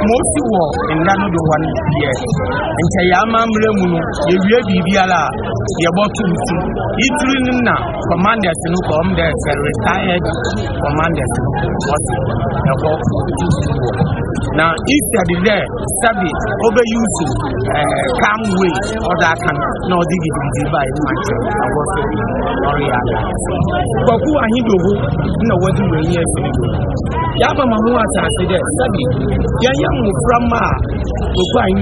most war in Nano 1 year. And Tayama Mremuno, the Rebi Biala, the bottom two. Itrina, commanders who come there, retired commanders. Now, if they are there, Sabi, overusing calm way or that can no dig it by much. But who are you? No, what do you hear? Yaba Mahua said, Sabi, young from Ma, who find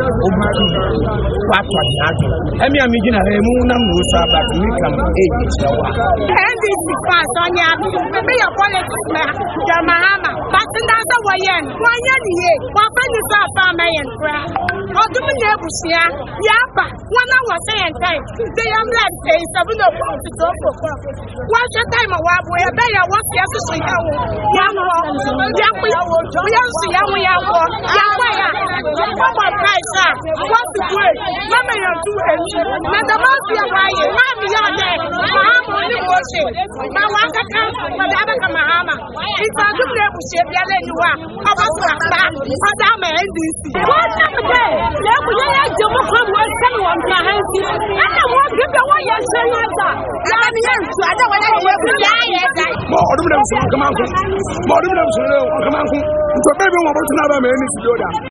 what I mean, I'm making a moon and Musa, but we come age. And this is fast on your politics, Yamahama, but another way in 1 year, what can you start farming and crack? Or do we never see Yapa? 1 hour saying time, they am like say, 7 o'clock to go for coffee. What's your time of what we are there? What's the other thing? We are see how we are. What price? What's the way? Mama, you're too empty. Madam, why you are there? Mahama only worship. Mawaka comes from Madame Mahama. If I do that, we share the other you are. How about that? Madame and this. What's up there? Let me let you come with someone to help you. I don't want to give the way you're saying that. I don't want to work with you. More of them come out. More of them come out. So, baby, what about another man?